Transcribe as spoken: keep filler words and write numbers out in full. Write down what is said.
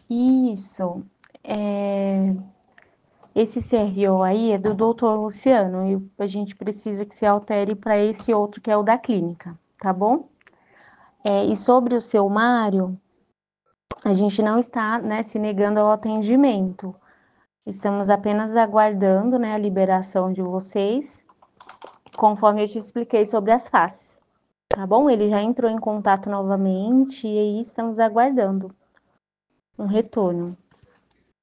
Isso. É, esse C R O aí é do doutor Luciano e a gente precisa que se altere para esse outro que é o da clínica, tá bom? É, e sobre o seu Mário, a gente não está, né, se negando ao atendimento. Estamos apenas aguardando, né, a liberação de vocês, conforme eu te expliquei sobre as faces, tá bom? Ele já entrou em contato novamente e aí estamos aguardando um retorno.